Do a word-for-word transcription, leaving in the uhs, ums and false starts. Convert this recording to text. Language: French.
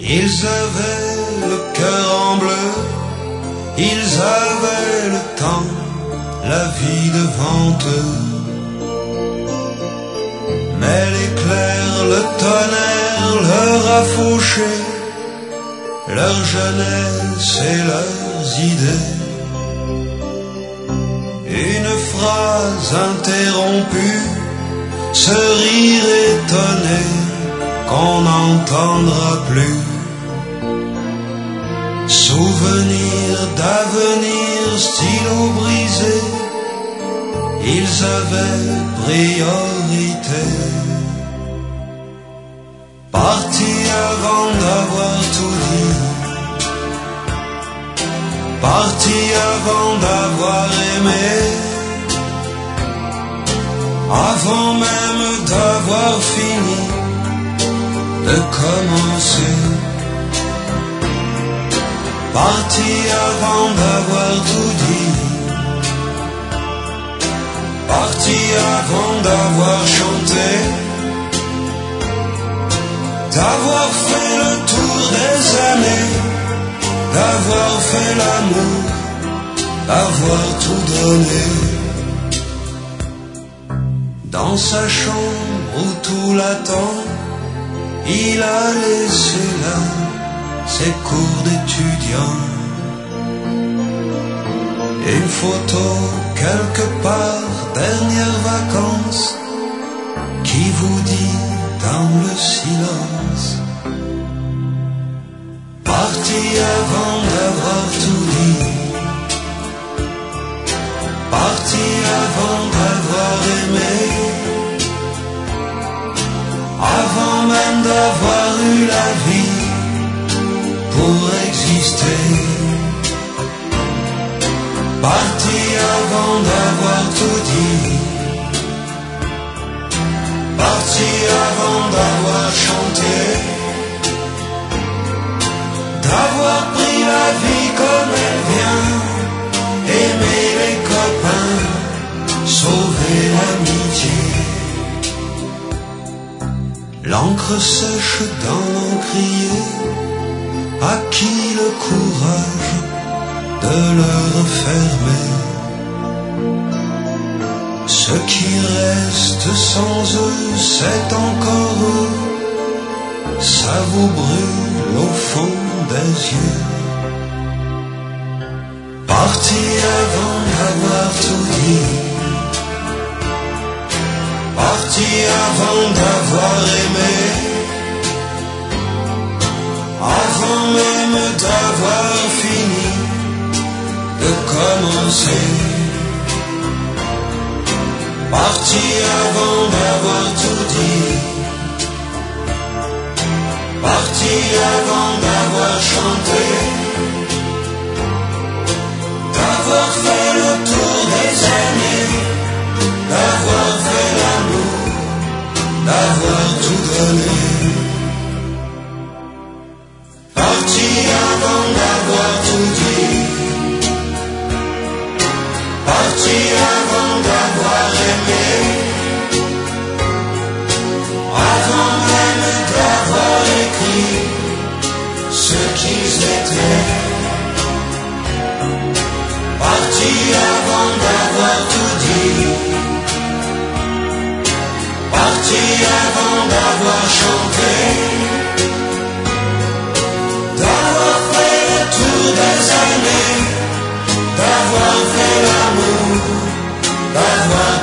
Ils avaient le cœur en bleu, ils avaient le temps, la vie devant eux. Mais l'éclair, le tonnerre leur a fauché leur jeunesse et leurs idées. Une phrase interrompue, ce rire étonné qu'on n'entendra plus. Souvenir d'avenir, stylo brisé, ils avaient priorité. Partis avant d'avoir tout dit, partis avant d'avoir aimé, avant même d'avoir fini de commencer. Partis avant d'avoir tout dit, partis avant d'avoir chanté, d'avoir fait le tour des années, d'avoir fait l'amour, d'avoir tout donné. Dans sa chambre où tout l'attend, il a laissé là ses cours d'étudiant. Une photo quelque part, dernières vacances, qui vous dit dans le silence. Parti avant d'avoir tout dit, parti avant d'avoir aimé, avant même d'avoir eu la vie pour exister. Parti avant d'avoir tout dit, parti avant d'avoir chanté, d'avoir pris la vie comme elle vient, aimer les copains, sauver l'amitié. L'encre sèche dans l'encrier, à qui le courage de le refermer. Ce qui reste sans eux, c'est encore eux, ça vous brûle au fond des yeux. Parti avant d'avoir tout dit, parti avant d'avoir aimé, avant même d'avoir fini de commencer. Parti avant d'avoir tout dit, parti avant d'avoir chanté, d'avoir fait le tour des années, d'avoir fait l'amour, d'avoir tout donné. Parti avant d'avoir tout dit, parti avant d'avoir aimé, avant même d'avoir écrit ce qu'ils étaient. Parti avant d'avoir tout dit, parti avant d'avoir chanté, d'avoir fait le tour des années, d'avoir fait l'amour, d'avoir